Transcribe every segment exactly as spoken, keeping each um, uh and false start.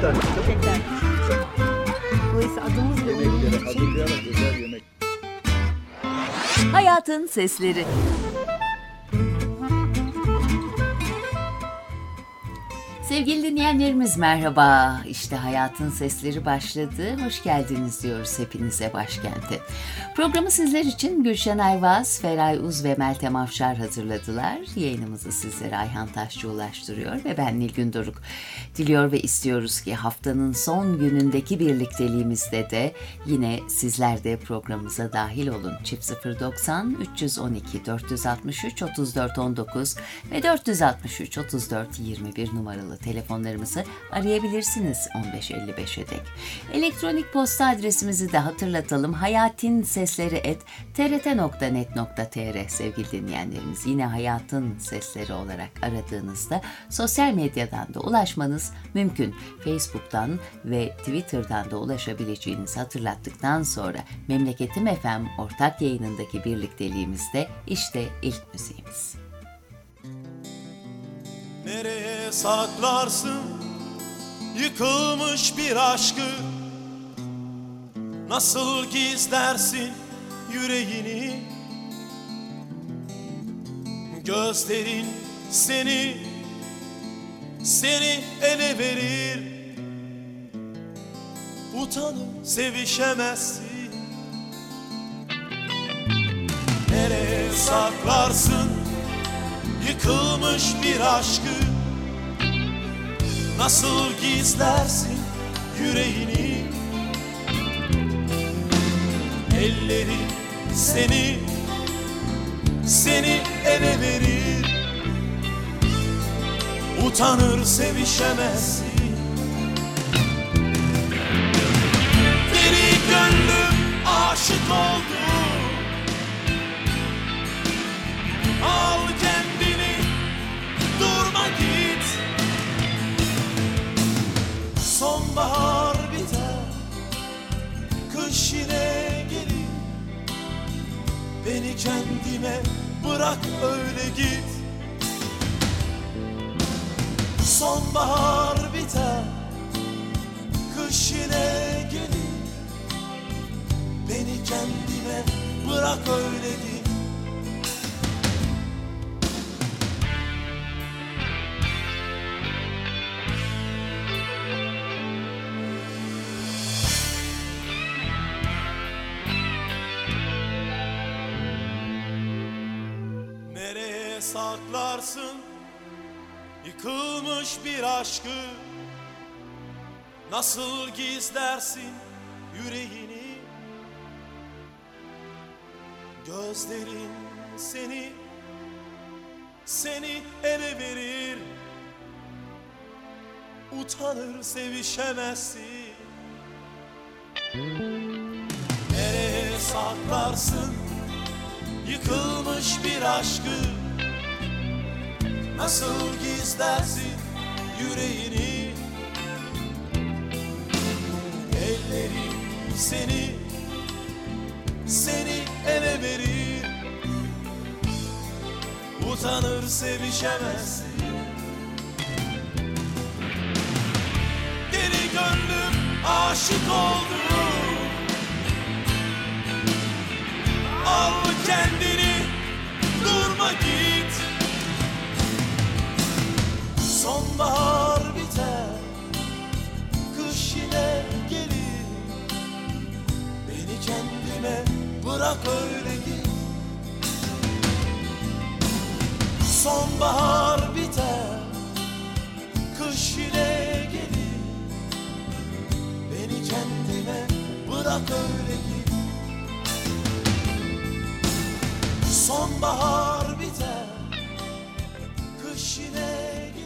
tane. Çiçekler. Dolayısıyla adımız da uyumlu Yemekleri için. hazırlayarak güzel yemek. Hayatın Sesleri. Sevgili dinleyenlerimiz merhaba. İşte Hayatın Sesleri başladı. Hoş geldiniz diyoruz hepinize başkente. Programı sizler için Gülşen Ayvaz, Feray Uz ve Meltem Afşar hazırladılar. Yayınımızı sizlere Ayhan Taşçı ulaştırıyor ve ben Nilgün Doruk. Diliyor ve istiyoruz ki haftanın son günündeki birlikteliğimizde de yine sizler de programımıza dahil olun. Çift sıfır doksan üç on iki dört altı üç otuz dört on dokuz ve dört altı üç otuz dört yirmi bir numaralı telefonlarımızı arayabilirsiniz on beş elli beşe dek. Elektronik posta adresimizi de hatırlatalım. hayatin.sesleri et t r t nokta net nokta t r sevgili dinleyenlerimiz. Yine Hayatın Sesleri olarak aradığınızda sosyal medyadan da ulaşmanız mümkün. Facebook'tan ve Twitter'dan da ulaşabileceğinizi hatırlattıktan sonra Memleketim F M ortak yayınındaki birlikteliğimizde işte ilk müziğimiz. Nereye saklarsın yıkılmış bir aşkı? Nasıl gizlersin yüreğini? Gözlerin seni, seni ele verir. Utanıp sevişemezsin. Nereye saklarsın yıkılmış bir aşkı? Nasıl gizlersin yüreğini? Elleri seni, seni ele verir. Utanır sevişemezsin. Deli gönlüm aşık oldu. Al kendini, durma git. Sonbahar biter, kış yine gelir. Beni kendime bırak öyle git. Sonbahar biter, kış yine gelir. Beni kendime bırak öyle git. Saklarsın yıkılmış bir aşkı? Nasıl gizlersin yüreğini? Gözlerin seni, seni ele verir. Utanır sevişemezsin. Nereye saklarsın yıkılmış bir aşkı? Nasıl gizlersin yüreğini? Ellerim seni, seni ele verir. Utanır sevişemezsin. Deli gönlüm aşık oldu. Al kendini, durma git. Sonbahar biter, kış yine gelir. Beni kendime bırak öyle git. Sonbahar biter, kış yine gelir. Beni kendime bırak öyle git. Sonbahar biter, kış yine gelir.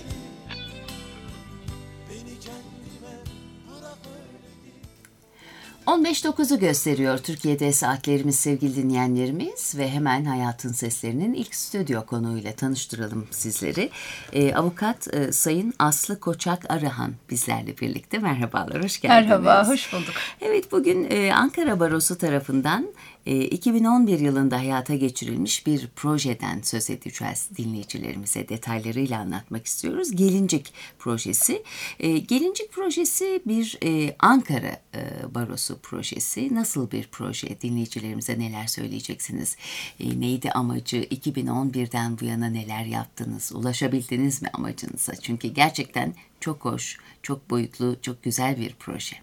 on beş dokuzu gösteriyor Türkiye'de saatlerimiz sevgili dinleyenlerimiz ve hemen Hayatın Sesleri'nin ilk stüdyo konuğuyla tanıştıralım sizleri. Ee, avukat e, Sayın Aslı Koçak Arıhan bizlerle birlikte. Merhabalar, hoş geldiniz. Merhaba, hoş bulduk. Evet, bugün e, Ankara Barosu tarafından E, iki bin on bir yılında hayata geçirilmiş bir projeden söz edeceğiz dinleyicilerimize. Detaylarıyla anlatmak istiyoruz. Gelincik projesi. E, Gelincik projesi bir e, Ankara e, Barosu projesi. Nasıl bir proje? Dinleyicilerimize neler söyleyeceksiniz? E, neydi amacı? iki bin on birden bu yana neler yaptınız? Ulaşabildiniz mi amacınıza? Çünkü gerçekten çok hoş, çok boyutlu, çok güzel bir proje.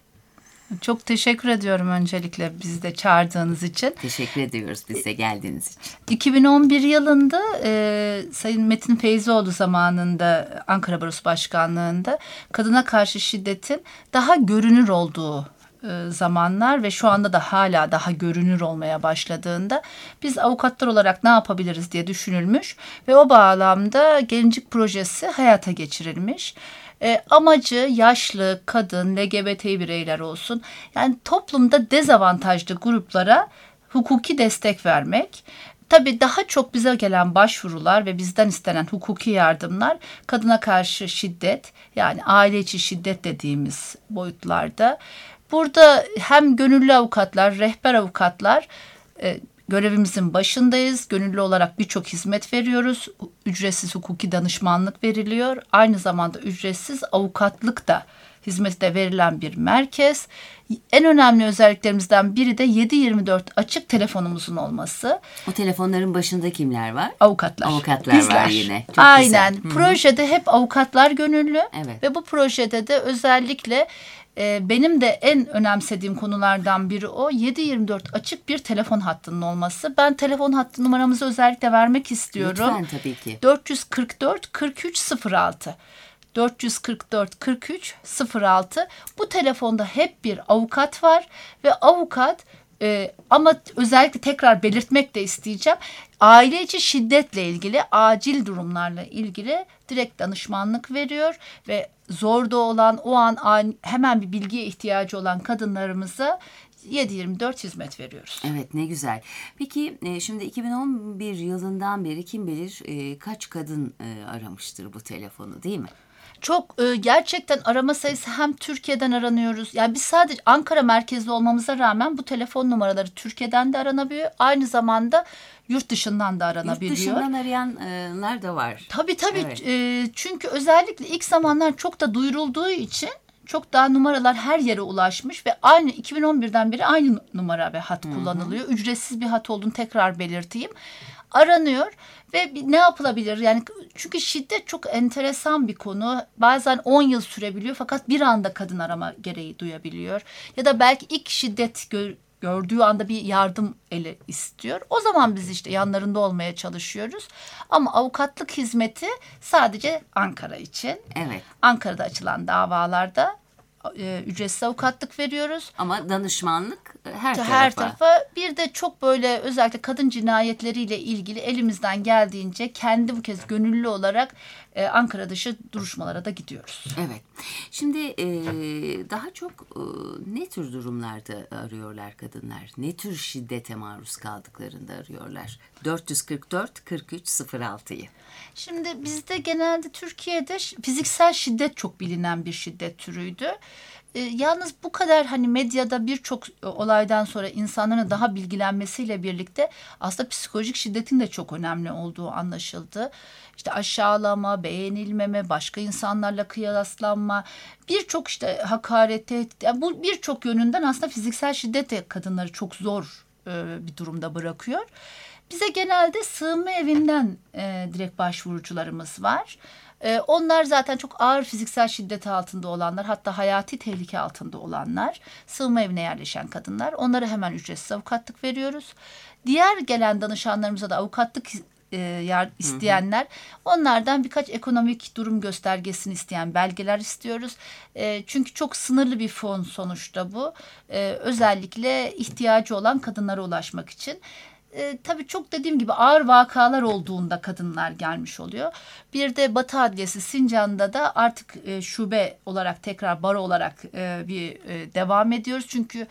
Çok teşekkür ediyorum öncelikle bizi de çağırdığınız için. Teşekkür ediyoruz bize geldiğiniz için. iki bin on bir yılında e, Sayın Metin Feyzioğlu zamanında Ankara Barosu Başkanlığı'nda kadına karşı şiddetin daha görünür olduğu e, zamanlar ve şu anda da hala daha görünür olmaya başladığında biz avukatlar olarak ne yapabiliriz diye düşünülmüş ve o bağlamda Gelincik projesi hayata geçirilmiş. E, amacı yaşlı, kadın, L G B T bireyler olsun. Yani toplumda dezavantajlı gruplara hukuki destek vermek. Tabii daha çok bize gelen başvurular ve bizden istenen hukuki yardımlar kadına karşı şiddet, yani aile içi şiddet dediğimiz boyutlarda. Burada hem gönüllü avukatlar, rehber avukatlar e, görevimizin başındayız. Gönüllü olarak birçok hizmet veriyoruz. Ücretsiz hukuki danışmanlık veriliyor. Aynı zamanda ücretsiz avukatlık da hizmete verilen bir merkez. En önemli özelliklerimizden biri de yedi yirmi dört açık telefonumuzun olması. O telefonların başında kimler var? Avukatlar. Avukatlar Bizler. var yine. Çok Aynen. güzel. Projede hep avukatlar gönüllü. Evet. Ve bu projede de özellikle e, benim de en önemsediğim konulardan biri o. yedi yirmi dört açık bir telefon hattının olması. Ben telefon hattı numaramızı özellikle vermek istiyorum. Lütfen tabii ki. dört yüz kırk dört kırk üç sıfır altı. dört yüz kırk dört kırk üç sıfır altı. Bu telefonda hep bir avukat var ve avukat e, ama özellikle tekrar belirtmek de isteyeceğim. Aile içi şiddetle ilgili, acil durumlarla ilgili direkt danışmanlık veriyor ve zorda olan, o an an hemen bir bilgiye ihtiyacı olan kadınlarımıza yedi yirmi dört hizmet veriyoruz. Evet, ne güzel. Peki e, şimdi iki bin on bir yılından beri kim bilir e, kaç kadın e, aramıştır bu telefonu, değil mi? Çok e, gerçekten arama sayısı, hem Türkiye'den aranıyoruz. Yani biz sadece Ankara merkezli olmamıza rağmen bu telefon numaraları Türkiye'den de aranabiliyor. Aynı zamanda yurt dışından da aranabiliyor. Yurt dışından arayanlar da var. Tabii tabii. Evet. E, çünkü özellikle ilk zamanlar çok da duyurulduğu için çok daha numaralar her yere ulaşmış ve aynı iki bin on birden beri aynı numara ve hat kullanılıyor. Ücretsiz bir hat olduğunu tekrar belirteyim. Aranıyor ve ne yapılabilir? Yani çünkü şiddet çok enteresan bir konu. Bazen on yıl sürebiliyor fakat bir anda kadın arama gereği duyabiliyor. Ya da belki ilk şiddet gör, gördüğü anda bir yardım eli istiyor. O zaman biz işte yanlarında olmaya çalışıyoruz. Ama avukatlık hizmeti sadece Ankara için. Evet. Ankara'da açılan davalarda e, ücretsiz avukatlık veriyoruz. Ama danışmanlık her tarafa. Her tarafa. Bir de çok böyle özellikle kadın cinayetleriyle ilgili elimizden geldiğince kendi bu kez gönüllü olarak e, Ankara dışı duruşmalara da gidiyoruz. Evet. Şimdi e, daha çok e, ne tür durumlarda arıyorlar kadınlar? Ne tür şiddete maruz kaldıklarında arıyorlar? dört yüz kırk dört kırk üç sıfır altıyı. Şimdi bizde genelde Türkiye'de fiziksel şiddet çok bilinen bir şiddet türüydü. E, yalnız bu kadar hani medyada birçok olaydan sonra insanların daha bilgilenmesiyle birlikte aslında psikolojik şiddetin de çok önemli olduğu anlaşıldı. İşte aşağılama, beğenilmeme, başka insanlarla kıyaslanma, birçok işte hakaret, tehdit, yani bu birçok yönünden aslında fiziksel şiddet de kadınları çok zor e, bir durumda bırakıyor. Bize genelde sığınma evinden e, direkt başvurucularımız var. E, onlar zaten çok ağır fiziksel şiddet altında olanlar, hatta hayati tehlike altında olanlar, sığınma evine yerleşen kadınlar. Onlara hemen ücretsiz avukatlık veriyoruz. Diğer gelen danışanlarımıza da avukatlık e, yer, isteyenler, hı hı. onlardan birkaç ekonomik durum göstergesini isteyen belgeler istiyoruz. E, çünkü çok sınırlı bir fon sonuçta bu. E, özellikle ihtiyacı olan kadınlara ulaşmak için. E, tabii çok dediğim gibi ağır vakalar olduğunda kadınlar gelmiş oluyor. Bir de Batı Adliyesi Sincan'da da artık e, şube olarak tekrar baro olarak e, bir e, devam ediyoruz. Çünkü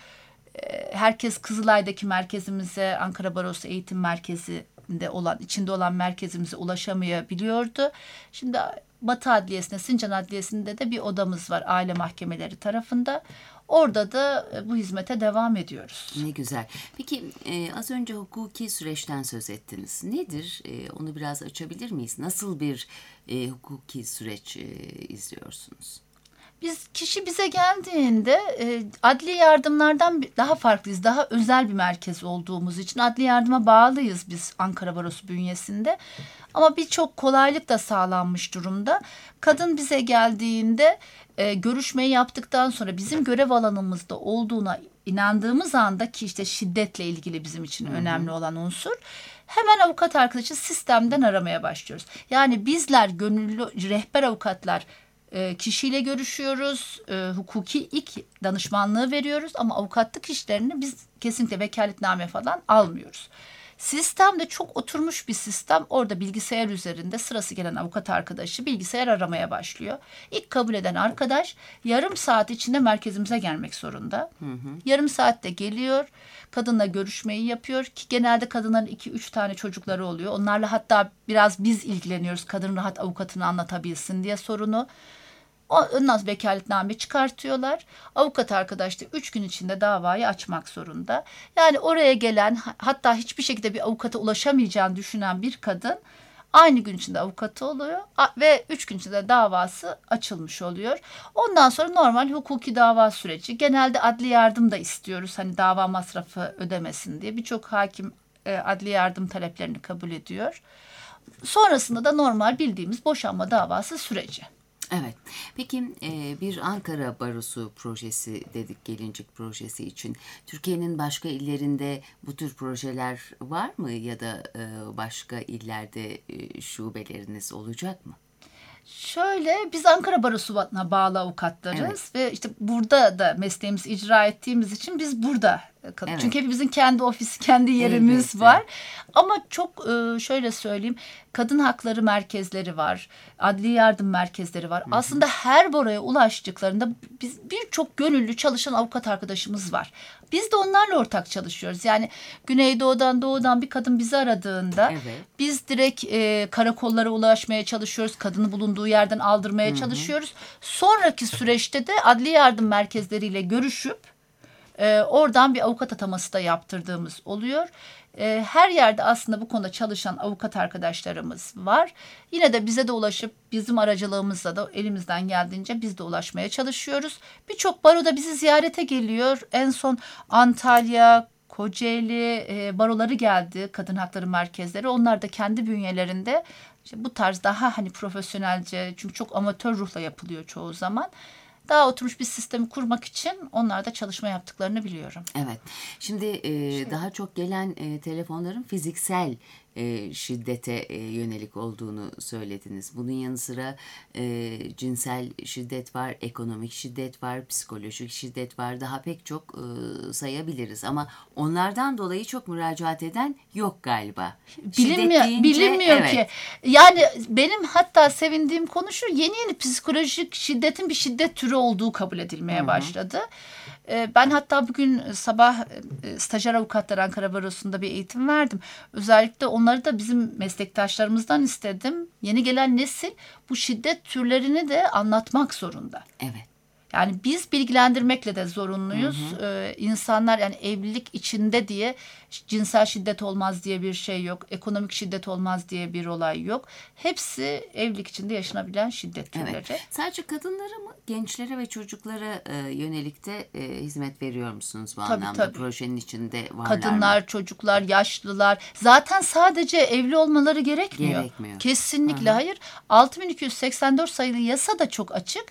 e, herkes Kızılay'daki merkezimize, Ankara Barosu Eğitim Merkezi'nde olan, içinde olan merkezimize ulaşamayabiliyordu. Şimdi Batı Adliyesi'nde, Sincan Adliyesi'nde de bir odamız var aile mahkemeleri tarafında. Orada da e, bu hizmete devam ediyoruz. Ne güzel. Peki e, az önce hukuki süreçten söz ettiniz. Nedir? E, onu biraz açabilir miyiz? Nasıl bir e, hukuki süreç e, izliyorsunuz? Biz kişi bize geldiğinde e, adli yardımlardan daha farklıyız. Daha özel bir merkez olduğumuz için adli yardıma bağlıyız biz Ankara Barosu bünyesinde. Ama birçok kolaylık da sağlanmış durumda. Kadın bize geldiğinde e, görüşmeyi yaptıktan sonra bizim görev alanımızda olduğuna inandığımız anda, ki işte şiddetle ilgili bizim için hı hı. önemli olan unsur, hemen avukat arkadaşı sistemden aramaya başlıyoruz. Yani bizler gönüllü rehber avukatlar kişiyle görüşüyoruz, e, hukuki ilk danışmanlığı veriyoruz ama avukatlık işlerini biz kesinlikle vekaletname falan almıyoruz. Sistemde çok oturmuş bir sistem. Orada bilgisayar üzerinde sırası gelen avukat arkadaşı bilgisayar aramaya başlıyor. İlk kabul eden arkadaş yarım saat içinde merkezimize gelmek zorunda. Hı hı. Yarım saatte geliyor, kadınla görüşmeyi yapıyor ki genelde kadınların iki üç tane çocukları oluyor. Onlarla hatta biraz biz ilgileniyoruz, kadın rahat avukatını anlatabilsin diye sorunu. Ondan sonra vekaletname çıkartıyorlar. Avukat arkadaş da üç gün içinde davayı açmak zorunda. Yani oraya gelen, hatta hiçbir şekilde bir avukata ulaşamayacağını düşünen bir kadın aynı gün içinde avukatı oluyor ve üç gün içinde davası açılmış oluyor. Ondan sonra normal hukuki dava süreci. Genelde adli yardım da istiyoruz, hani dava masrafı ödemesin diye. Birçok hakim e, adli yardım taleplerini kabul ediyor. Sonrasında da normal bildiğimiz boşanma davası süreci. Evet. Peki bir Ankara Barosu projesi dedik, gelincik projesi için. Türkiye'nin başka illerinde bu tür projeler var mı ya da başka illerde şubeleriniz olacak mı? Şöyle, biz Ankara Barosu'na bağlı avukatlarız evet. ve işte burada da mesleğimizi icra ettiğimiz için biz burada kalıyoruz. Evet. Çünkü hepimizin kendi ofisi, kendi yerimiz evet, var. Evet. Ama çok şöyle söyleyeyim, kadın hakları merkezleri var, adli yardım merkezleri var. Hı hı. Aslında her buraya ulaştıklarında biz birçok gönüllü çalışan avukat arkadaşımız var. Biz de onlarla ortak çalışıyoruz. Yani Güneydoğu'dan, Doğu'dan bir kadın bizi aradığında evet. biz direkt e, karakollara ulaşmaya çalışıyoruz. Kadını bulunduğu yerden aldırmaya hı hı. çalışıyoruz. Sonraki süreçte de adli yardım merkezleriyle görüşüp e, oradan bir avukat ataması da yaptırdığımız oluyor. E, her yerde aslında bu konuda çalışan avukat arkadaşlarımız var. Yine de bize de ulaşıp bizim aracılığımızla da elimizden geldiğince biz de ulaşmaya çalışıyoruz. Birçok baro da bizi ziyarete geliyor. En son Antalya, Kocaeli e, baroları geldi, kadın hakları merkezleri. Onlar da kendi bünyelerinde işte bu tarz daha hani profesyonelce, çünkü çok amatör ruhla yapılıyor çoğu zaman, daha oturmuş bir sistemi kurmak için onlar da çalışma yaptıklarını biliyorum. Evet. Şimdi e, şey. daha çok gelen e, telefonların fiziksel e, şiddete e, yönelik olduğunu söylediniz. Bunun yanı sıra e, cinsel şiddet var, ekonomik şiddet var, psikolojik şiddet var. Daha pek çok e, sayabiliriz ama onlardan dolayı çok müracaat eden yok galiba. Bilinmiyor, deyince, bilinmiyor evet. ki. Yani benim hatta sevindiğim konu şu: yeni yeni psikolojik şiddetin bir şiddet türü olduğu kabul edilmeye Hı-hı. başladı. Ben hatta bugün sabah stajyer avukatlar Ankara Barosu'nda bir eğitim verdim. Özellikle onları da bizim meslektaşlarımızdan istedim. Yeni gelen nesil bu şiddet türlerini de anlatmak zorunda. Evet. Yani biz bilgilendirmekle de zorunluyuz. Hı hı. Ee, insanlar yani evlilik içinde diye cinsel şiddet olmaz diye bir şey yok. Ekonomik şiddet olmaz diye bir olay yok. Hepsi evlilik içinde yaşanabilen şiddet türleri. Evet. Sadece kadınlara mı, gençlere ve çocuklara e, yönelik de e, hizmet veriyor musunuz bu tabii, anlamda? Tabii. Projenin içinde varlar Kadınlar, mı? Çocuklar, yaşlılar. Zaten sadece evli olmaları gerekmiyor. Gerekmiyor. Kesinlikle Hı-hı. hayır. altı bin iki yüz seksen dört sayılı yasa da çok açık.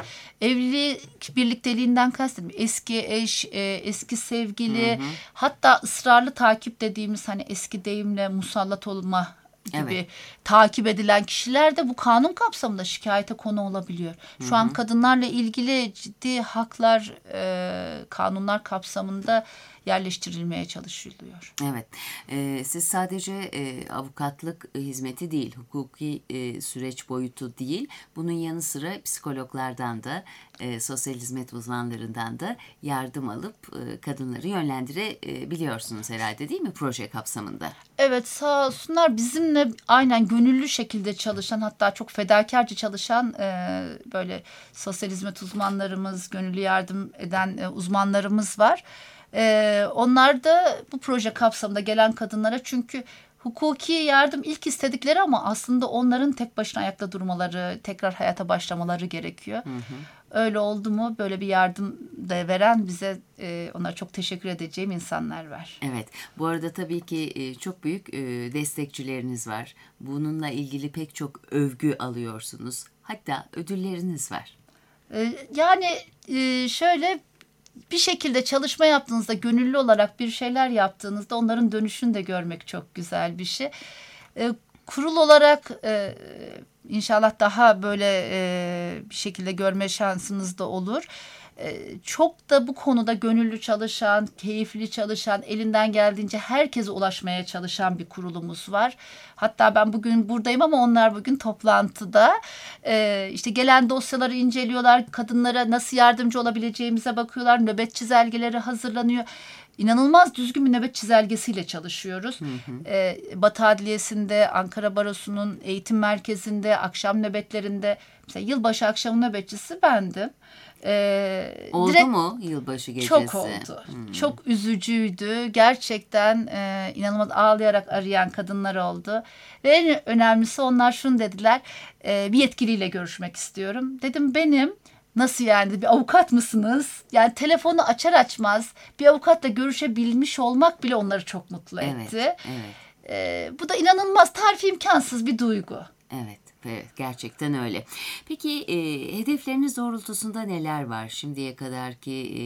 Evlilik birlikteliğinden kastediyorum. Eski eş, e, eski sevgili, hı hı. hatta ısrarlı takip dediğimiz, hani eski deyimle musallat olma gibi evet. takip edilen kişiler de bu kanun kapsamında şikayete konu olabiliyor. Şu hı hı. an kadınlarla ilgili ciddi haklar e, kanunlar kapsamında yerleştirilmeye çalışılıyor. Evet, e, siz sadece e, avukatlık hizmeti değil, hukuki e, süreç boyutu değil, bunun yanı sıra psikologlardan da, e, sosyal hizmet uzmanlarından da yardım alıp e, kadınları yönlendirebiliyorsunuz herhalde, değil mi proje kapsamında? Evet, sağ olsunlar bizimle aynen gönüllü şekilde çalışan, hatta çok fedakarca çalışan e, böyle sosyal hizmet uzmanlarımız, gönüllü yardım eden e, uzmanlarımız var. E, onlar da bu proje kapsamında gelen kadınlara, çünkü hukuki yardım ilk istedikleri ama aslında onların tek başına ayakta durmaları, tekrar hayata başlamaları gerekiyor. Hı hı. Öyle oldu mu böyle bir yardım da veren bize, e, onlara çok teşekkür edeceğim insanlar var. Evet, bu arada tabii ki e, çok büyük e, destekçileriniz var. Bununla ilgili pek çok övgü alıyorsunuz. Hatta ödülleriniz var. E, yani e, şöyle bir şekilde çalışma yaptığınızda, gönüllü olarak bir şeyler yaptığınızda onların dönüşünü de görmek çok güzel bir şey. E, kurul olarak e, inşallah daha böyle e, bir şekilde görme şansınız da olur. E, çok da bu konuda gönüllü çalışan, keyifli çalışan, elinden geldiğince herkese ulaşmaya çalışan bir kurulumuz var. Hatta ben bugün buradayım ama onlar bugün toplantıda. E, işte gelen dosyaları inceliyorlar, kadınlara nasıl yardımcı olabileceğimize bakıyorlar, nöbet çizelgeleri hazırlanıyor. İnanılmaz düzgün bir nöbet çizelgesiyle çalışıyoruz. Hı hı. Ee, Batı Adliyesi'nde, Ankara Barosu'nun eğitim merkezinde, akşam nöbetlerinde, mesela yılbaşı akşamı nöbetçisi bendim. Ee, oldu direkt, mu yılbaşı gecesi? Çok oldu. Hmm. Çok üzücüydü. Gerçekten e, inanılmaz ağlayarak arayan kadınlar oldu. Ve en önemlisi onlar şunu dediler. E, bir yetkiliyle görüşmek istiyorum. Dedim benim. Nasıl yani, bir avukat mısınız? Yani telefonu açar açmaz bir avukatla görüşebilmiş olmak bile onları çok mutlu etti. Evet, evet. Ee, bu da inanılmaz, tarifi imkansız bir duygu. Evet, evet, gerçekten öyle. Peki e, hedefleriniz doğrultusunda neler var? Şimdiye kadarki e,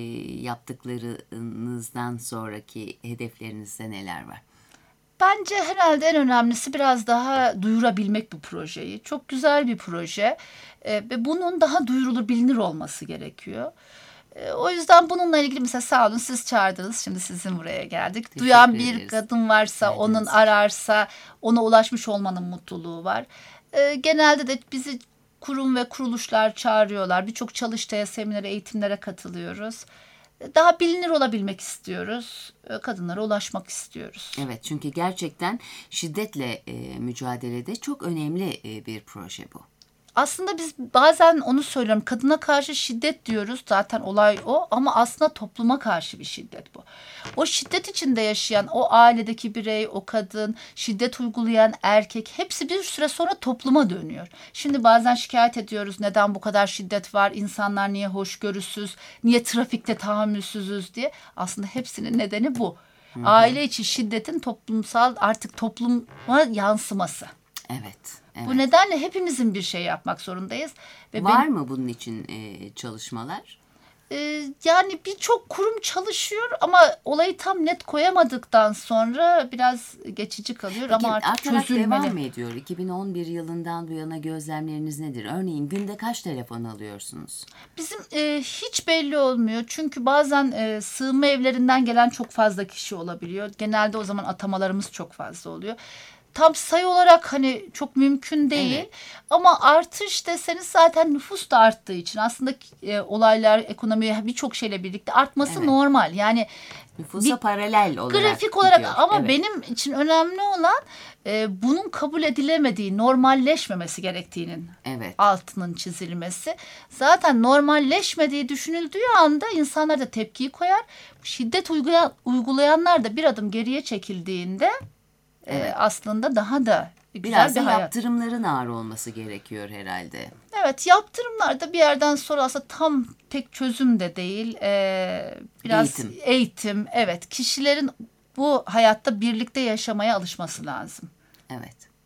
yaptıklarınızdan sonraki hedeflerinizde neler var? Bence herhalde en önemlisi biraz daha duyurabilmek bu projeyi. Çok güzel bir proje ee, ve bunun daha duyurulur, bilinir olması gerekiyor. Ee, o yüzden bununla ilgili mesela sağ olun siz çağırdınız. Şimdi sizin buraya geldik. Teşekkür Duyan bir ederiz. Kadın varsa, evet, onun ararsa, ona ulaşmış olmanın mutluluğu var. Ee, genelde de bizi kurum ve kuruluşlar çağırıyorlar. Birçok çalıştaya, seminere, eğitimlere katılıyoruz. Daha bilinir olabilmek istiyoruz. Kadınlara ulaşmak istiyoruz. Evet, çünkü gerçekten şiddetle e, mücadelede çok önemli e, bir proje bu. Aslında biz bazen onu söylüyorum. Kadına karşı şiddet diyoruz. Zaten olay o. Ama aslında topluma karşı bir şiddet bu. O şiddet içinde yaşayan o ailedeki birey, o kadın, şiddet uygulayan erkek, hepsi bir süre sonra topluma dönüyor. Şimdi bazen şikayet ediyoruz. Neden bu kadar şiddet var? İnsanlar niye hoşgörüsüz? Niye trafikte tahammülsüzüz diye. Aslında hepsinin nedeni bu. Hı hı. Aile içi şiddetin toplumsal, artık topluma yansıması. Evet. Evet. Bu nedenle hepimizin bir şey yapmak zorundayız. Ve Var ben, mı bunun için e, çalışmalar? E, yani birçok kurum çalışıyor ama olayı tam net koyamadıktan sonra biraz geçici kalıyor. Peki, ama artık çözülmeli. Devam mı ediyor? iki bin on bir yılından bu yana gözlemleriniz nedir? Örneğin günde kaç telefon alıyorsunuz? Bizim e, hiç belli olmuyor. Çünkü bazen e, sığınma evlerinden gelen çok fazla kişi olabiliyor. Genelde o zaman atamalarımız çok fazla oluyor. Tam sayı olarak hani çok mümkün değil. Evet. Ama artış deseniz zaten nüfus da arttığı için aslında e, olaylar, ekonomi birçok şeyle birlikte artması evet. normal. Yani nüfusa paralel olarak grafik olarak gidiyor. Ama evet. benim için önemli olan e, bunun kabul edilemediği, normalleşmemesi gerektiğinin evet. altının çizilmesi. Zaten normalleşmediği düşünüldüğü anda insanlar da tepkiyi koyar. Şiddet uygulayan, uygulayanlar da bir adım geriye çekildiğinde evet. e, aslında daha da güzel biraz bir da hayat. Yaptırımların ağır olması gerekiyor herhalde. Evet, yaptırımlar da bir yerden sonra aslında tam tek çözüm de değil. Ee, biraz eğitim. eğitim. Evet, kişilerin bu hayatta birlikte yaşamaya alışması lazım. Evet.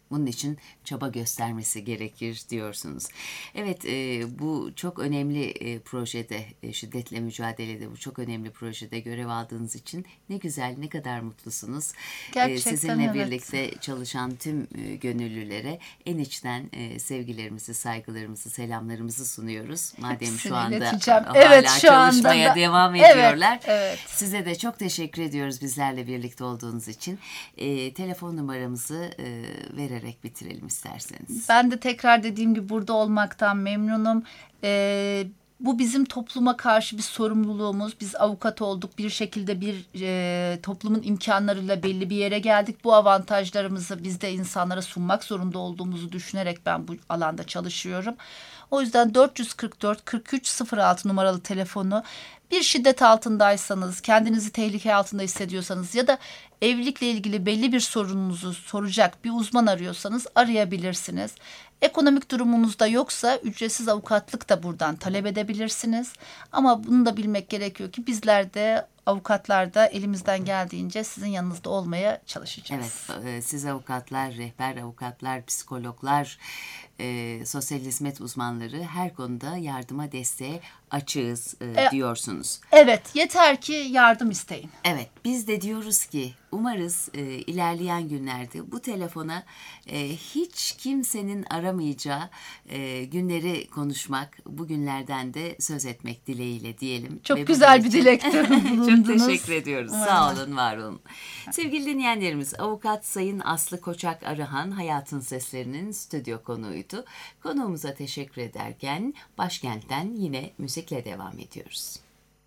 Bunun için çaba göstermesi gerekir diyorsunuz. Evet, e, bu çok önemli e, projede, e, şiddetle mücadelede bu çok önemli projede görev aldığınız için ne güzel, ne kadar mutlusunuz. Gerçekten e, sizinle evet. birlikte çalışan tüm e, gönüllülere en içten e, sevgilerimizi, saygılarımızı, selamlarımızı sunuyoruz. Madem Hepsini şu anda ileteceğim. hala Evet, şu anda çalışmaya da- devam Evet, ediyorlar. evet. Size de çok teşekkür ediyoruz bizlerle birlikte olduğunuz için. E, telefon numaramızı e, vererek bitirelim isterseniz. Ben de tekrar dediğim gibi burada olmaktan memnunum. Ee, bu bizim topluma karşı bir sorumluluğumuz. Biz avukat olduk. Bir şekilde bir e, toplumun imkanlarıyla belli bir yere geldik. Bu avantajlarımızı biz de insanlara sunmak zorunda olduğumuzu düşünerek ben bu alanda çalışıyorum. O yüzden dört yüz kırk dört kırk üç sıfır altı numaralı telefonu, bir şiddet altındaysanız, kendinizi tehlike altında hissediyorsanız ya da evlilikle ilgili belli bir sorununuzu soracak bir uzman arıyorsanız arayabilirsiniz. Ekonomik durumunuz da yoksa ücretsiz avukatlık da buradan talep edebilirsiniz. Ama bunu da bilmek gerekiyor ki bizler de avukatlar da elimizden geldiğince sizin yanınızda olmaya çalışacağız. Evet, e, siz avukatlar, rehber avukatlar, psikologlar, e, sosyal hizmet uzmanları her konuda yardıma, desteğe açığız e, E, diyorsunuz. Evet, yeter ki yardım isteyin. Evet, biz de diyoruz ki umarız e, ilerleyen günlerde bu telefona e, hiç kimsenin aramayacağı e, günleri konuşmak, bu günlerden de söz etmek dileğiyle diyelim. Çok Ve bu güzel bir dilekçe- dilekte Çok bulundunuz. teşekkür ediyoruz. Sağ olun, var olun. Sevgili dinleyenlerimiz, Avukat Sayın Aslı Koçak Arıhan Hayatın Seslerinin stüdyo konuğuydu. Konuğumuza teşekkür ederken başkentten yine müzikle devam ediyoruz.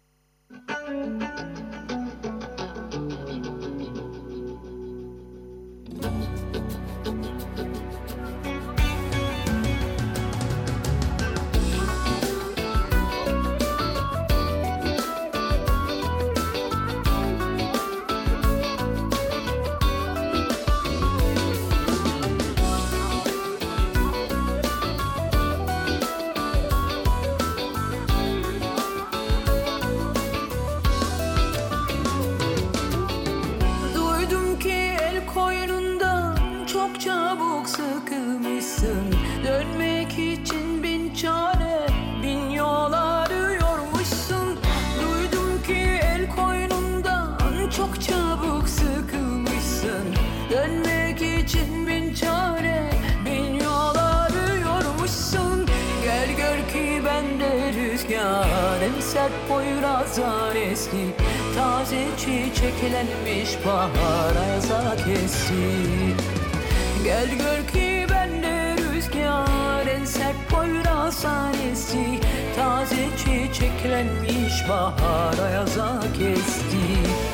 Duydum ki el koynundan çok çabuk sıkılmışsın. Dönmek için bin çare, bin yol arıyormuşsun. Duydum ki el koynundan çok çabuk sıkılmışsın. Dönmek için bin çare, bin yol arıyormuşsun. Gel gör ki ben de rüzgar, en sert Poyraz'dan eski. Taze çiçeklenmiş bahar ayaza kesti. Gel gör ki ben de rüzgar, en sert Poyraz'dan esti. Taze çiçeklenmiş bahar ayaza kesti.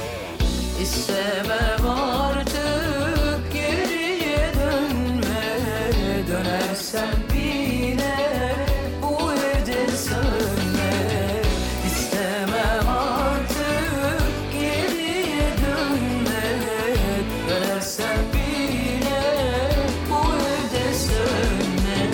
İstemem artık geriye dönme, dönersen bile bu evde sönme. İstemem artık geriye dönmek, dönersen bile bu evde sönmek.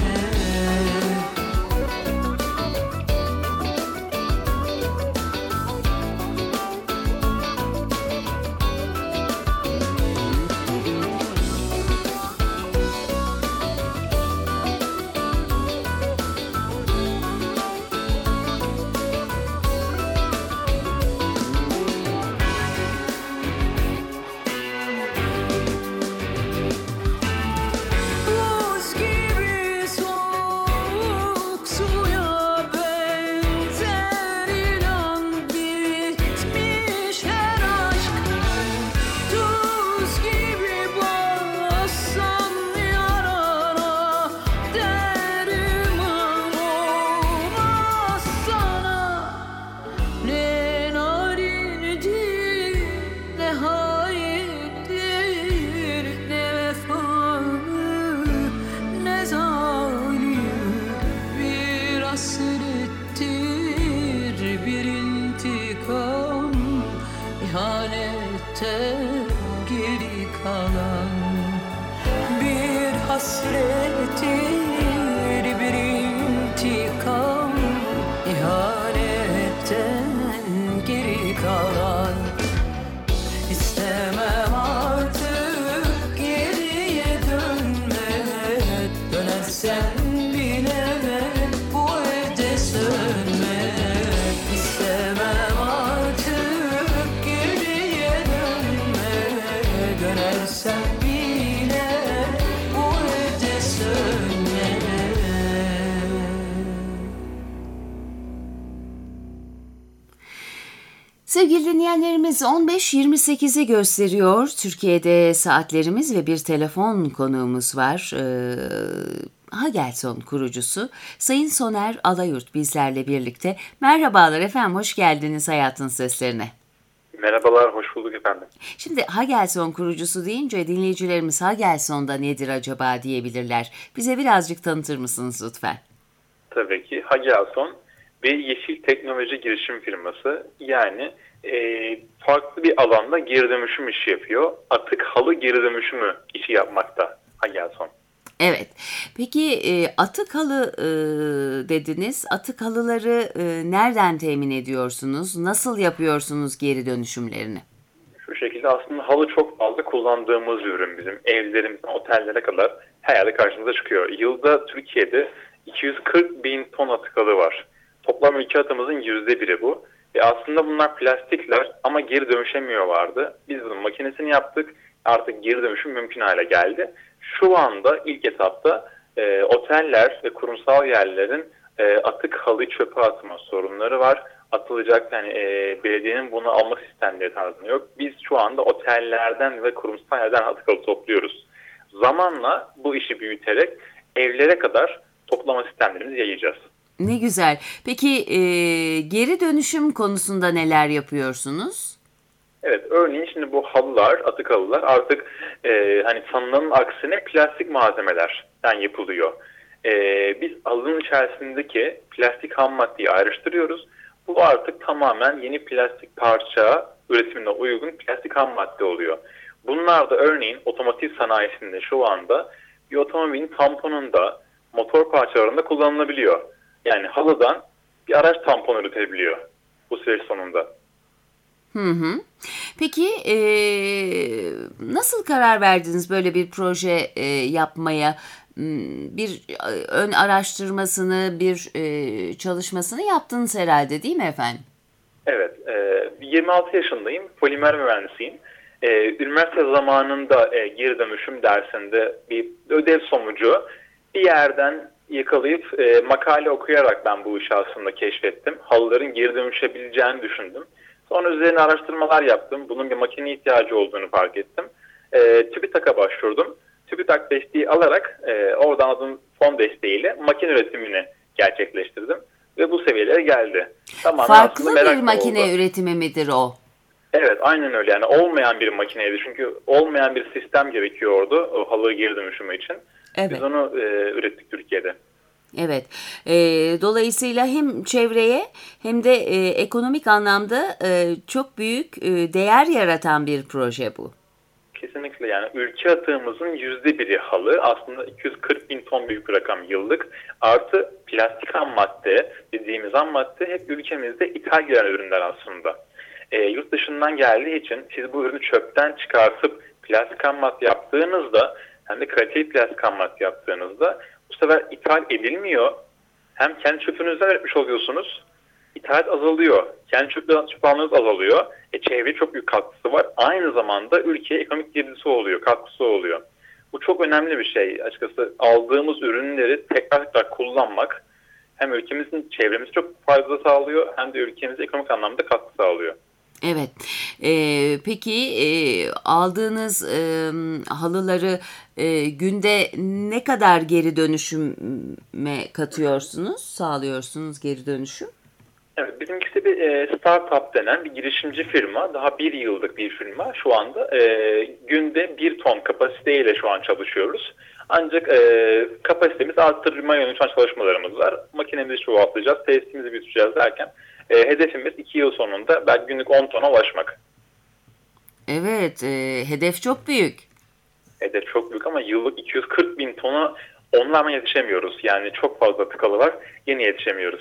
Buz gibi soğuk suya benzer, inan bitmiş her aşk. Tuz gibi bassam yarana, derman olmaz sana. Ne narindir, ne haindir, ne vefalı, ne zalim. Bir hasrettir, bir intikam, ihanetten geri kalan. Bir hasrettir, bir intikam, ihanetten geri kalan. İstemem artık geriye dönmek, Dönersen bile bu evde sönmek istemem artık geriye dönmek. Dönersen bile bu evde sönmek. Sevgili dinleyenlerimiz on beş yirmi sekizi gösteriyor. Türkiye'de saatlerimiz ve bir telefon konuğumuz var. Ee, Hagelson kurucusu Sayın Soner Alayurt bizlerle birlikte. Merhabalar efendim, hoş geldiniz Hayatın Seslerine. Merhabalar, hoş bulduk efendim. Şimdi Hagelson kurucusu deyince dinleyicilerimiz Hagelson da nedir acaba diyebilirler. Bize birazcık tanıtır mısınız lütfen? Tabii ki. Hagelson bir yeşil teknoloji girişim firması. Yani e, farklı bir alanda geri dönüşüm işi yapıyor. Atık halı geri dönüşümü işi yapmakta Hagelson. Evet. Peki e, atık halı e, dediniz. Atık halıları e, nereden temin ediyorsunuz? Nasıl yapıyorsunuz geri dönüşümlerini? Şu şekilde aslında halı çok fazla kullandığımız bir ürün bizim. Evlerimizden otellere kadar her yerde karşımıza çıkıyor. Yılda Türkiye'de iki yüz kırk bin ton atık halı var. Toplam ülke atığımızın yüzde biri bu. E aslında bunlar plastikler ama geri dönüşemiyorlardı. Biz bunun makinesini yaptık. Artık geri dönüşüm mümkün hale geldi. Şu anda ilk etapta e, oteller ve kurumsal yerlerin e, atık halı çöpe atma sorunları var. Atılacak yani e, belediyenin bunu alma sistemleri tarzında yok. Biz şu anda otellerden ve kurumsal yerlerden atık halı topluyoruz. Zamanla bu işi büyüterek evlere kadar toplama sistemlerimizi yayacağız. Ne güzel. Peki e, geri dönüşüm konusunda neler yapıyorsunuz? Evet, örneğin şimdi bu halılar, atık halılar artık e, hani sanılanın aksine plastik malzemelerden yapılıyor. E, biz halının içerisindeki plastik ham maddeyi ayrıştırıyoruz. Bu artık tamamen yeni plastik parça üretimine uygun plastik ham madde oluyor. Bunlar da örneğin otomotiv sanayisinde şu anda bir otomobilin tamponunda, motor parçalarında kullanılabiliyor. Yani halıdan bir araç tamponu üretebiliyor bu süreç sonunda. Hı hı. Peki e, nasıl karar verdiniz böyle bir proje e, yapmaya? Bir ön araştırmasını, bir e, çalışmasını yaptınız herhalde değil mi efendim? Evet, e, yirmi altı yaşındayım, polimer mühendisiyim. E, üniversite zamanında e, geri dönüşüm dersinde bir ödev sonucu bir yerden yakalayıp e, makale okuyarak ben bu işi aslında keşfettim. Halıların geri dönüşebileceğini düşündüm. Sonra üzerine araştırmalar yaptım. Bunun bir makine ihtiyacı olduğunu fark ettim. E, TÜBİTAK'a başvurdum. TÜBİTAK desteği alarak e, oradan aldığım fon desteğiyle makine üretimini gerçekleştirdim. Ve bu seviyelere geldi. Tamamen Farklı bir makine oldu. üretimi midir o? Evet, aynen öyle. Yani olmayan bir makineydi. Çünkü olmayan bir sistem gerekiyordu o halı geri dönüşümü için. Evet. Biz onu e, ürettik Türkiye'de. Evet. E, dolayısıyla hem çevreye hem de e, ekonomik anlamda e, çok büyük e, değer yaratan bir proje bu. Kesinlikle, yani ülke atığımızın yüzde biri halı, aslında iki yüz kırk bin ton büyük bir rakam yıllık, artı plastik ham madde dediğimiz ham madde hep ülkemizde ithal gelen ürünler aslında. E, yurt dışından geldiği için siz bu ürünü çöpten çıkartıp plastik ham madde yaptığınızda, hem de kaliteli plastik ham madde yaptığınızda bu sefer ithal edilmiyor. Hem kendi çöpünüzden üretmiş oluyorsunuz, İthalat azalıyor. Kendi çöp, çöp almanız azalıyor. E, çevreye çok büyük katkısı var. Aynı zamanda ülkeye ekonomik girdisi oluyor, katkısı oluyor. Bu çok önemli bir şey. Açıkçası aldığımız ürünleri tekrar tekrar kullanmak hem ülkemizin çevremizi çok fayda sağlıyor hem de ülkemize ekonomik anlamda katkı sağlıyor. Evet. Ee, peki e, aldığınız e, halıları e, günde ne kadar geri dönüşüme katıyorsunuz, sağlıyorsunuz geri dönüşüm? Evet, bizimkisi bir e, startup denen bir girişimci firma. Daha bir yıllık bir firma. Şu anda e, günde bir ton kapasiteyle şu an çalışıyoruz. Ancak e, kapasitemiz arttırmaya yönelik çalışmalarımız var. Makinemizi çoğaltacağız, testimizi büyüteceğiz derken e, hedefimiz iki yıl sonunda belki günlük on tona ulaşmak. Evet, e, hedef çok büyük. Hedef çok büyük ama yıllık iki yüz kırk bin tona onlarla yetişemiyoruz. Yani çok fazla tıkalı var, yeni yetişemiyoruz.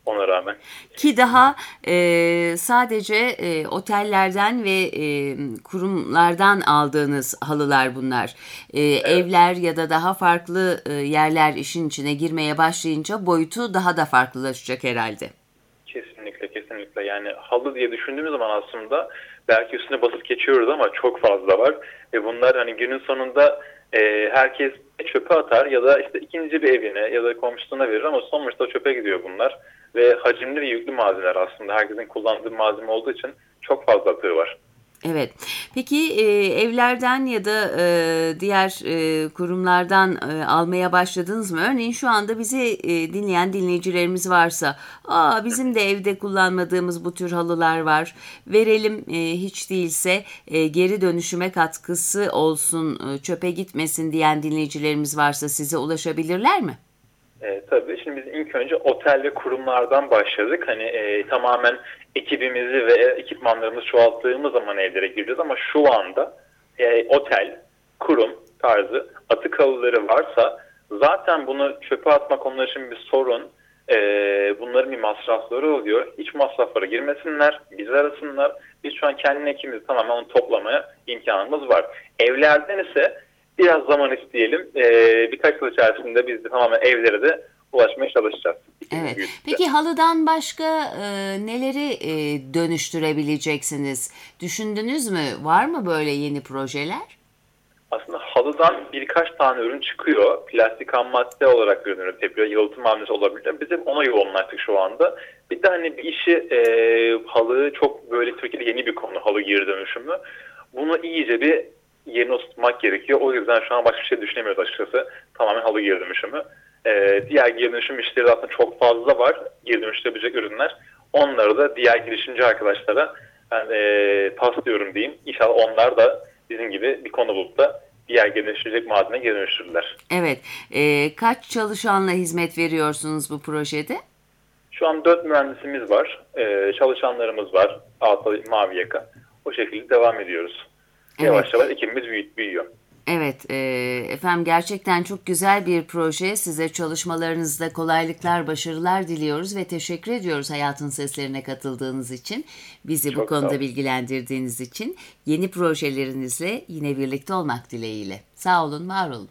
ona rağmen. Ki daha e, sadece e, otellerden ve e, kurumlardan aldığınız halılar bunlar. E, evler ya da daha farklı e, yerler işin içine girmeye başlayınca boyutu daha da farklılaşacak herhalde. Kesinlikle kesinlikle yani halı diye düşündüğümüz zaman aslında belki üstüne basıp geçiyoruz ama çok fazla var ve bunlar hani günün sonunda e, herkes çöpe atar ya da işte ikinci bir evine ya da komşusuna verir ama sonuçta çöpe gidiyor bunlar ve hacimli ve yüklü malzemeler aslında herkesin kullandığı malzeme olduğu için çok fazla atığı var. Evet. Peki e, evlerden ya da e, diğer e, kurumlardan e, almaya başladınız mı? Örneğin şu anda bizi e, dinleyen dinleyicilerimiz varsa, aa bizim de evde kullanmadığımız bu tür halılar var. Verelim e, hiç değilse e, geri dönüşüme katkısı olsun, e, çöpe gitmesin diyen dinleyicilerimiz varsa size ulaşabilirler mi? E, tabii şimdi biz ilk önce otel ve kurumlardan başladık. Hani e, tamamen ekibimizi ve ekipmanlarımızı çoğalttığımız zaman evlere gireceğiz ama şu anda e, otel, kurum tarzı atık halıları varsa zaten bunu çöpe atmak onlar için bir sorun. E, bunların bir masrafları oluyor. Hiç masraflara girmesinler, bizi arasınlar. Biz şu an kendi ekibimizi tamamen onu toplamaya imkanımız var. Evlerden ise biraz zaman isteyelim. Ee, birkaç yıl içerisinde biz de tamamen evlere de ulaşmaya çalışacağız. Evet. Peki halıdan başka e, neleri e, dönüştürebileceksiniz? Düşündünüz mü? Var mı böyle yeni projeler? Aslında halıdan birkaç tane ürün çıkıyor. Plastik ham madde olarak ürün üretiliyor. Yalıtım malzemesi olabilir. Biz de ona yoğunlaştık şu anda. Bir de hani bir işi e, halı çok böyle Türkiye'de yeni bir konu. Halı geri dönüşümü. Bunu iyice bir yerine oturtmak gerekiyor. O yüzden şu an başka bir şey düşünemiyoruz açıkçası. Tamamen halı geri dönüşümü. Ee, diğer geri dönüşüm işleri aslında çok fazla var. Geri dönüştürebilecek ürünler. Onları da diğer girişimci arkadaşlara ben e, paslıyorum diyeyim. İnşallah onlar da bizim gibi bir konu bulup da diğer geri dönüştürecek malzeme geri dönüştürürler. Evet. E, kaç çalışanla hizmet veriyorsunuz bu projede? Şu an dört mühendisimiz var. Ee, çalışanlarımız var. Altta mavi yaka. O şekilde devam ediyoruz. Evet. Yavaş yavaş ekibimiz büyüyor. Evet, e, efendim gerçekten çok güzel bir proje. Size çalışmalarınızda kolaylıklar, başarılar diliyoruz ve teşekkür ediyoruz Hayatın Seslerine katıldığınız için. Bizi Çok bu konuda bilgilendirdiğiniz için. Yeni projelerinizle yine birlikte olmak dileğiyle. Sağ olun, var olun.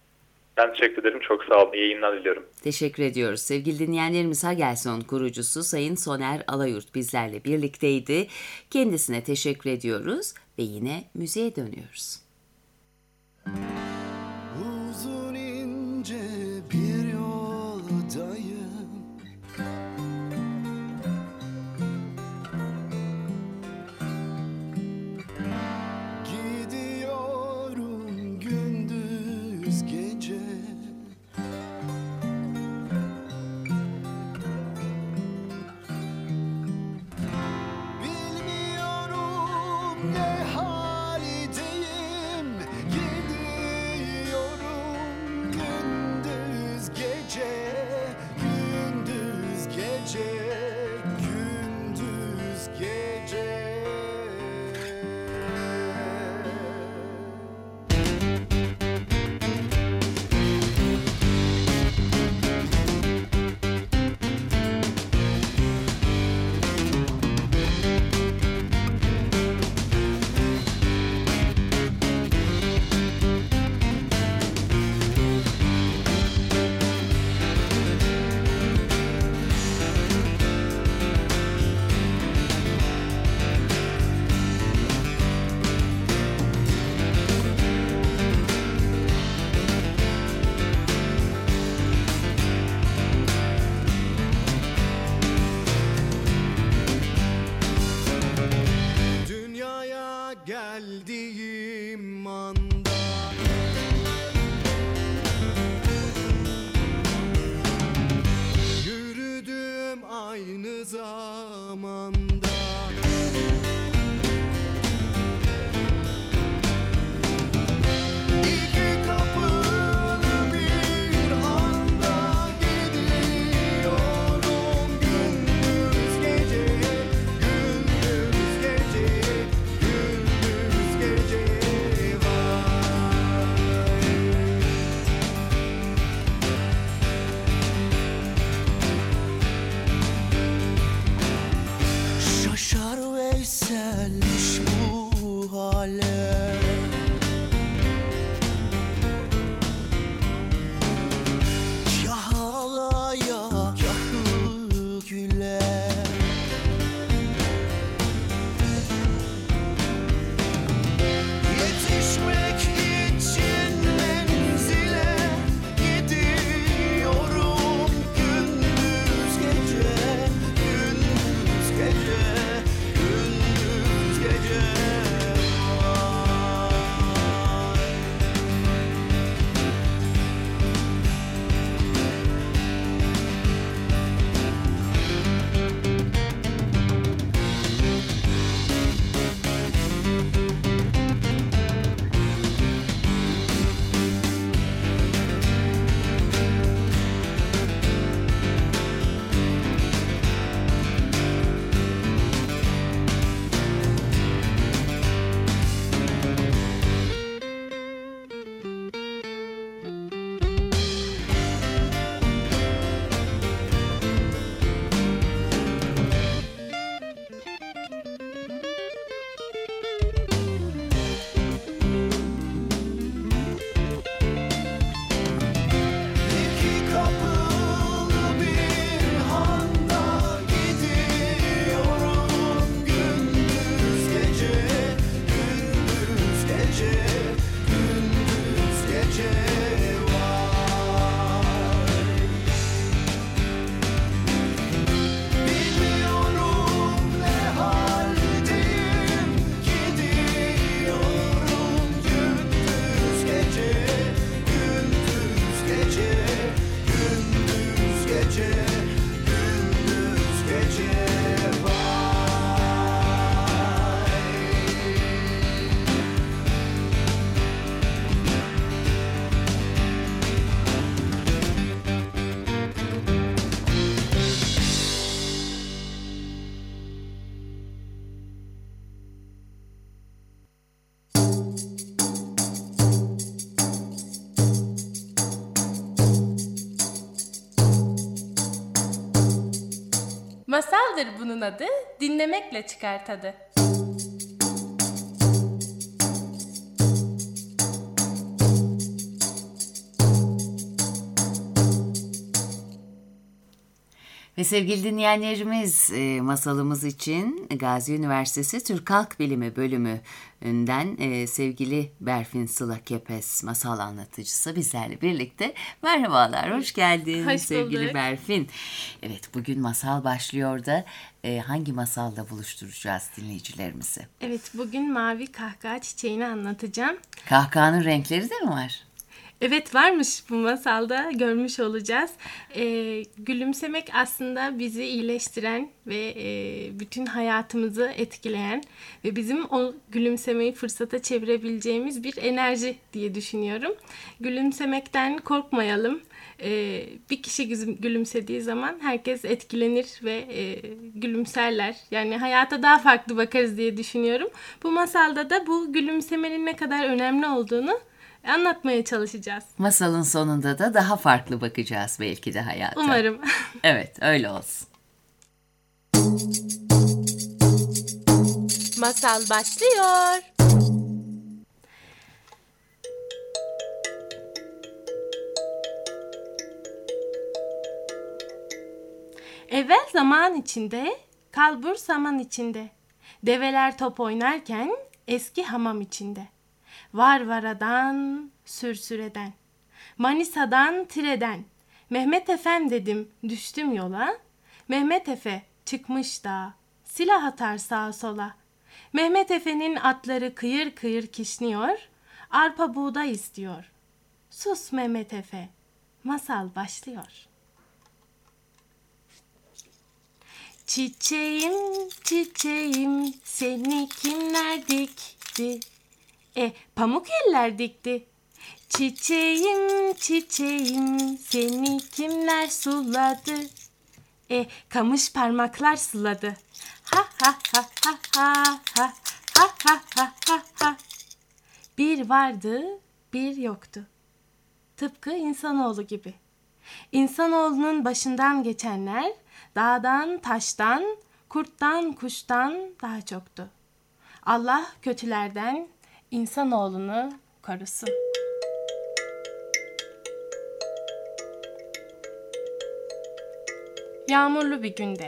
Ben teşekkür ederim. Çok sağ olun. İyi yayınlar diliyorum. Teşekkür ediyoruz. Sevgili dinleyenlerimiz, Hagelson kurucusu Sayın Soner Alayurt bizlerle birlikteydi. Kendisine teşekkür ediyoruz ve yine müziğe dönüyoruz. Uzun ince bir yoldayım, gidiyorum gündüz gece. Bilmiyorum ne haldeyim, gidiyorum Masaldır bunun adı, dinlemekle çıkar tadı. Ve sevgili dinleyenlerimiz, e, masalımız için Gazi Üniversitesi Türk Halk Bilimi bölümünden e, sevgili Berfin Sıla Kepez masal anlatıcısı bizlerle birlikte. Merhabalar, hoş geldin Hoş sevgili bulduk. Berfin. Evet, bugün masal başlıyor da e, hangi masalla buluşturacağız dinleyicilerimizi? Evet, bugün mavi kahkaha çiçeğini anlatacağım. Kahkahanın renkleri de mi var? Evet, varmış bu masalda, görmüş olacağız. Ee, gülümsemek aslında bizi iyileştiren ve e, bütün hayatımızı etkileyen ve bizim o gülümsemeyi fırsata çevirebileceğimiz bir enerji diye düşünüyorum. Gülümsemekten korkmayalım. Ee, bir kişi gülümsediği zaman herkes etkilenir ve e, gülümserler. Yani hayata daha farklı bakarız diye düşünüyorum. Bu masalda da bu gülümsemenin ne kadar önemli olduğunu anlatmaya çalışacağız. Masalın sonunda da daha farklı bakacağız belki de hayata. Umarım. Evet, öyle olsun. Masal başlıyor. Evvel zaman içinde, kalbur saman içinde. Develer top oynarken eski hamam içinde. Varvaradan, sürsüreden, Manisa'dan, Tire'den. Mehmet Efem dedim, düştüm yola. Mehmet Efe çıkmış da, silah atar sağa sola. Mehmet Efe'nin atları kıyır kıyır kişniyor, arpa buğday istiyor. Sus Mehmet Efe, masal başlıyor. Çiçeğim, çiçeğim, seni kimler dikti? E, pamuk eller dikti. Çiçeğim, çiçeğim, seni kimler suladı? E, kamış parmaklar suladı. Ha ha ha ha ha ha ha ha ha ha ha. Bir vardı, bir yoktu. Tıpkı insanoğlu gibi. İnsanoğlunun başından geçenler dağdan, taştan, kurttan, kuştan daha çoktu. Allah kötülerden insanoğlunu korusun. Yağmurlu bir günde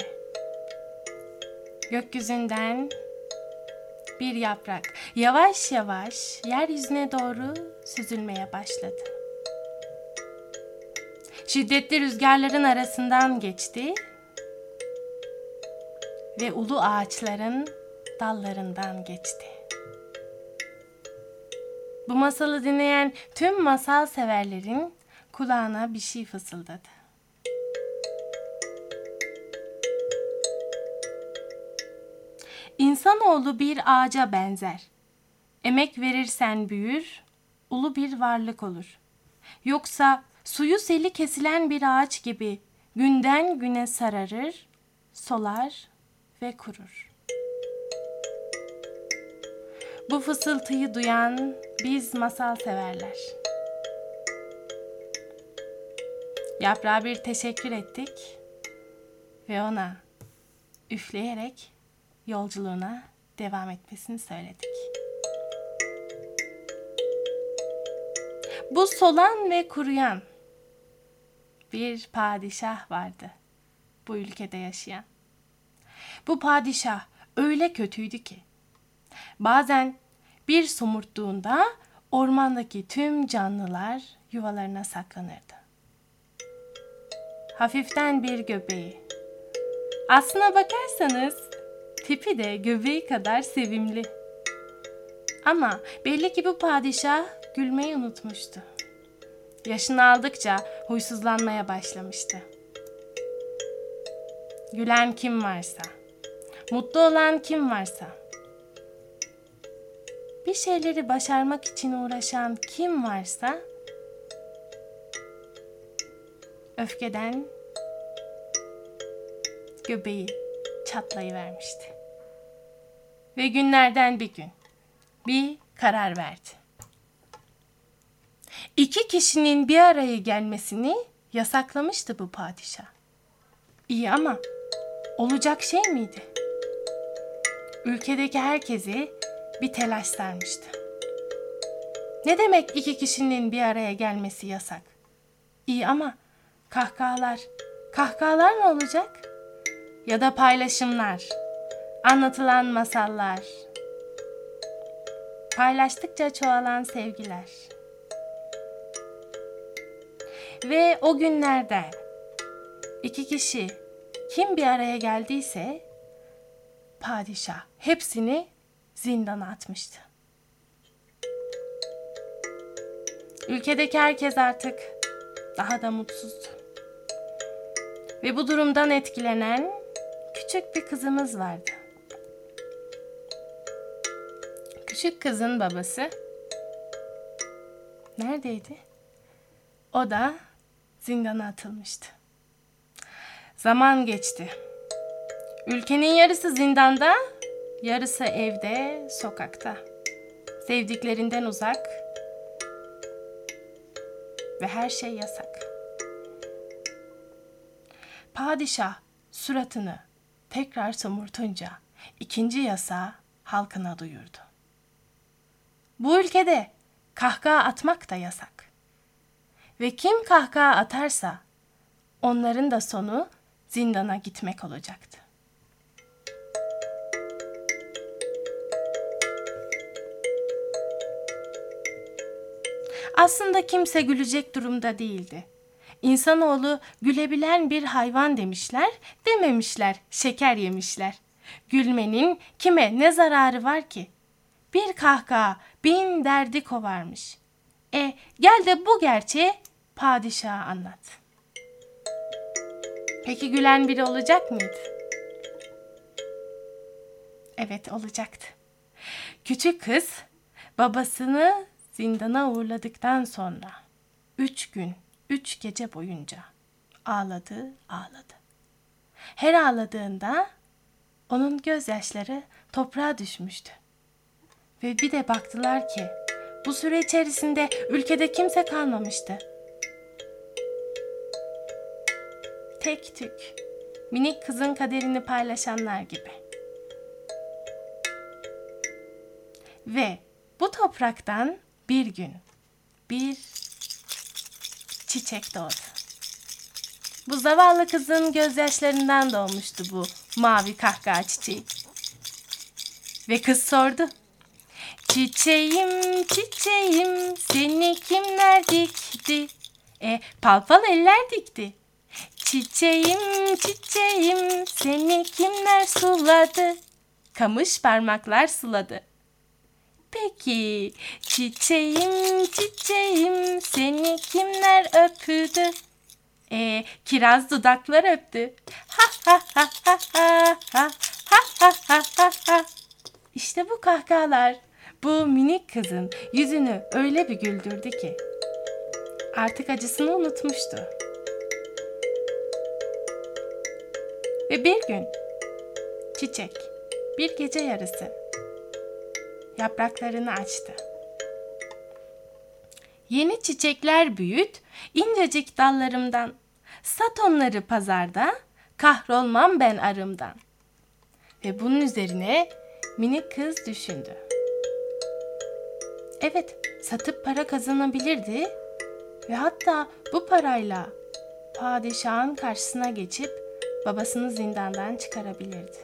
gökyüzünden bir yaprak yavaş yavaş yeryüzüne doğru süzülmeye başladı. Şiddetli rüzgarların arasından geçti ve ulu ağaçların dallarından geçti. Bu masalı dinleyen tüm masal severlerin kulağına bir şey fısıldadı. İnsanoğlu bir ağaca benzer. Emek verirsen büyür, ulu bir varlık olur. Yoksa suyu seli kesilen bir ağaç gibi günden güne sararır, solar ve kurur. Bu fısıltıyı duyan biz masal severler. Yaprağa bir teşekkür ettik ve ona üfleyerek yolculuğuna devam etmesini söyledik. Bu solan ve kuruyan bir padişah vardı bu ülkede yaşayan. Bu padişah öyle kötüydü ki bazen bir somurttuğunda ormandaki tüm canlılar yuvalarına saklanırdı. Hafiften bir göbeği. Aslına bakarsanız tipi de göbeği kadar sevimli. Ama belli ki bu padişah gülmeyi unutmuştu. Yaşını aldıkça huysuzlanmaya başlamıştı. Gülen kim varsa, mutlu olan kim varsa, bir şeyleri başarmak için uğraşan kim varsa öfkeden göbeği çatlayıvermişti. Ve günlerden bir gün bir karar verdi. İki kişinin bir araya gelmesini yasaklamıştı bu padişah. İyi ama olacak şey miydi? Ülkedeki herkesi bir telaş sarmıştı. Ne demek iki kişinin bir araya gelmesi yasak? İyi ama kahkahalar, kahkahalar ne olacak? Ya da paylaşımlar, anlatılan masallar, paylaştıkça çoğalan sevgiler. Ve o günlerde iki kişi kim bir araya geldiyse padişah hepsini zindana atmıştı. Ülkedeki herkes artık daha da mutsuzdu. Ve bu durumdan etkilenen küçük bir kızımız vardı. Küçük kızın babası neredeydi? O da zindana atılmıştı. Zaman geçti. Ülkenin yarısı zindanda, yarısı evde, sokakta. Sevdiklerinden uzak ve her şey yasak. Padişah suratını tekrar somurtunca ikinci yasağı halkına duyurdu. Bu ülkede kahkaha atmak da yasak. Ve kim kahkaha atarsa onların da sonu zindana gitmek olacaktı. Aslında kimse gülecek durumda değildi. İnsanoğlu gülebilen bir hayvan demişler, dememişler, şeker yemişler. Gülmenin kime ne zararı var ki? Bir kahkaha bin derdi kovarmış. E gel de bu gerçeği padişaha anlat. Peki gülen biri olacak mıydı? Evet, olacaktı. Küçük kız babasını zindana uğurladıktan sonra üç gün, üç gece boyunca ağladı, ağladı. Her ağladığında onun gözyaşları toprağa düşmüştü. Ve bir de baktılar ki bu süre içerisinde ülkede kimse kalmamıştı. Tek tük, minik kızın kaderini paylaşanlar gibi. Ve bu topraktan bir gün bir çiçek doğdu. Bu zavallı kızın gözyaşlarından doğmuştu bu mavi kahkaha çiçeği. Ve kız sordu. Çiçeğim, çiçeğim, seni kimler dikti? E, palpal eller dikti. Çiçeğim, çiçeğim, seni kimler suladı? Kamış parmaklar suladı. Peki, çiçeğim, çiçeğim, seni kimler öpüdü? E, kiraz dudaklar öptü. Ha ha ha ha ha ha ha ha ha ha. İşte bu kahkahalar bu minik kızın yüzünü öyle bir güldürdü ki artık acısını unutmuştu. Ve bir gün çiçek bir gece yarısı yapraklarını açtı. Yeni çiçekler büyüt, incecik dallarımdan. Sat onları pazarda, kahrolmam ben arımdan. Ve bunun üzerine minik kız düşündü. Evet, satıp para kazanabilirdi ve hatta bu parayla padişahın karşısına geçip babasını zindandan çıkarabilirdi.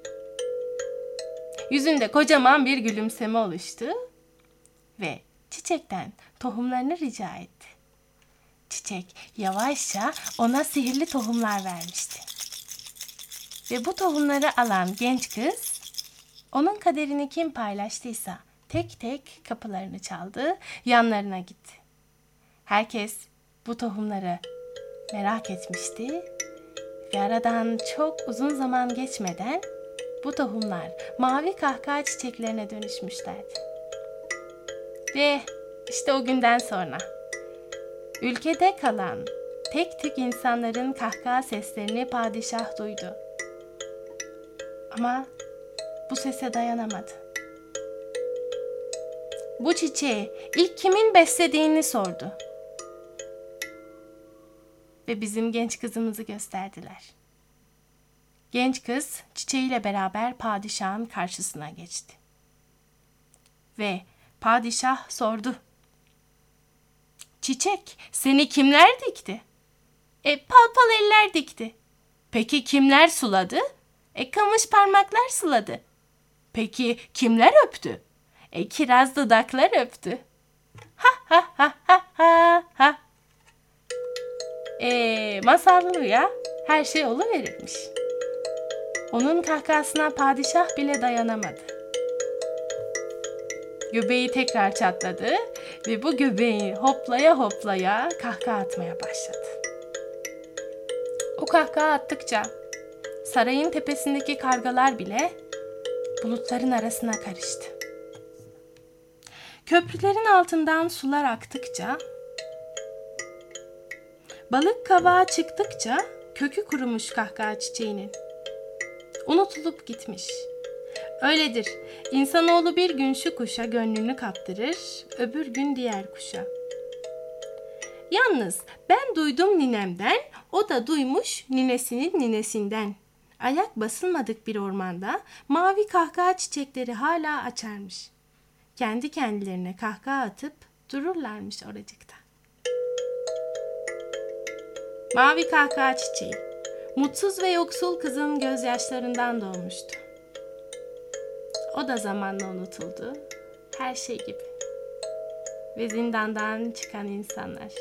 Yüzünde kocaman bir gülümseme oluştu ve çiçekten tohumlarını rica etti. Çiçek yavaşça ona sihirli tohumlar vermişti. Ve bu tohumları alan genç kız, onun kaderini kim paylaştıysa tek tek kapılarını çaldı, yanlarına gitti. Herkes bu tohumları merak etmişti ve aradan çok uzun zaman geçmeden bu tohumlar mavi kahkaha çiçeklerine dönüşmüşlerdi. Ve işte o günden sonra ülkede kalan tek tük insanların kahkaha seslerini padişah duydu. Ama bu sese dayanamadı. Bu çiçeği ilk kimin beslediğini sordu. Ve bizim genç kızımızı gösterdiler. Genç kız çiçeğiyle beraber padişahın karşısına geçti. Ve padişah sordu. Çiçek, seni kimler dikti? E, pal pal eller dikti. Peki kimler suladı? E, kamış parmaklar suladı. Peki kimler öptü? E, kiraz dudaklar öptü. Ha ha ha ha ha ha. E, masallı rüya her şey oluverirmiş. Onun kahkahasına padişah bile dayanamadı. Göbeği tekrar çatladı ve bu göbeği hoplaya hoplaya kahkaha atmaya başladı. O kahkaha attıkça sarayın tepesindeki kargalar bile bulutların arasına karıştı. Köprülerin altından sular aktıkça, balık kavağa çıktıkça kökü kurumuş kahkaha çiçeğinin. Unutulup gitmiş. Öyledir. İnsanoğlu bir gün şu kuşa gönlünü kaptırır, öbür gün diğer kuşa. Yalnız ben duydum ninemden, o da duymuş ninesinin ninesinden. Ayak basılmadık bir ormanda mavi kahkaha çiçekleri hala açarmış. Kendi kendilerine kahkaha atıp dururlarmış oracıkta. Mavi kahkaha çiçeği, mutsuz ve yoksul kızın gözyaşlarından doğmuştu. O da zamanla unutuldu, her şey gibi. Ve zindandan çıkan insanlar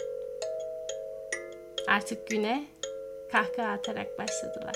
artık güne kahkaha atarak başladılar.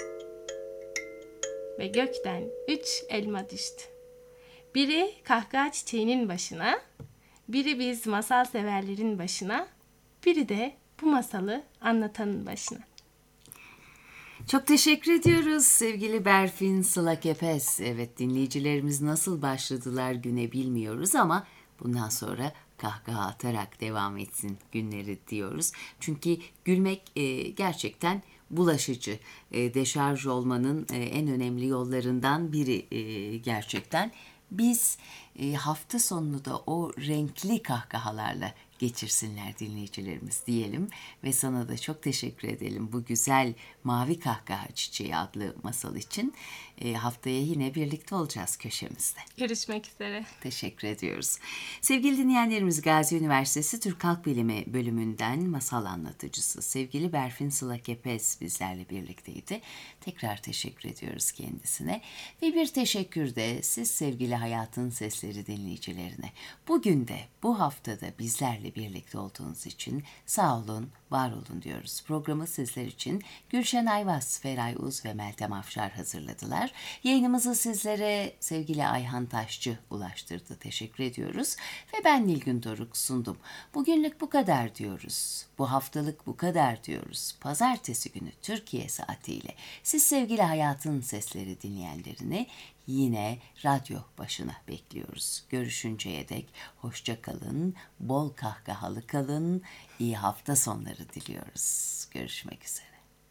Ve gökten üç elma düştü. Biri kahkaha çiçeğinin başına, biri biz masal severlerin başına, biri de bu masalı anlatanın başına. Çok teşekkür ediyoruz sevgili Berfin Sıla Kepez. Evet, dinleyicilerimiz nasıl başladılar güne bilmiyoruz ama bundan sonra kahkaha atarak devam etsin günleri diyoruz. Çünkü gülmek e, gerçekten bulaşıcı. E, deşarj olmanın e, en önemli yollarından biri e, gerçekten. Biz e, hafta sonunu da o renkli kahkahalarla geçirsinler dinleyicilerimiz diyelim ve sana da çok teşekkür edelim bu güzel Mavi Kahkaha Çiçeği adlı masal için. E, haftaya yine birlikte olacağız köşemizde. Görüşmek üzere. Teşekkür ediyoruz. Sevgili dinleyenlerimiz, Gazi Üniversitesi Türk Halk Bilimi bölümünden masal anlatıcısı sevgili Berfin Sıla Kepez bizlerle birlikteydi. Tekrar teşekkür ediyoruz kendisine ve bir teşekkür de siz sevgili Hayatın Sesleri dinleyicilerine. Bugün de bu haftada bizlerle birlikte olduğunuz için sağ olun, var olun diyoruz. Programı sizler için Gülşen Ayvaz, Feray Uz ve Meltem Afşar hazırladılar. Yayınımızı sizlere sevgili Ayhan Taşçı ulaştırdı. Teşekkür ediyoruz. Ve ben Nilgün Doruk sundum. Bugünlük bu kadar diyoruz. Bu haftalık bu kadar diyoruz. Pazartesi günü Türkiye saatiyle siz sevgili Hayatın Sesleri dinleyenlerini yine radyo başına bekliyoruz. Görüşünceye dek hoşça kalın, bol kahkahalı kalın, iyi hafta sonları diliyoruz. Görüşmek üzere.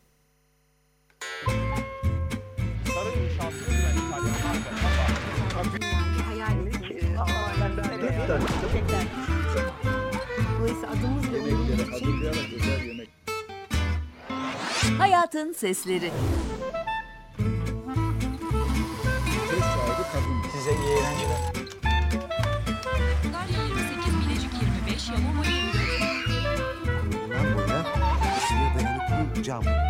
Dolayısıyla adımız ve oyunumuz için Hayatın Sesleri. Size iyi eğlenceler. Darya yirmi sekiz, Bilecik yirmi beş, Yalova yirmi dört. Bundan boya ısıya dayanıklı cam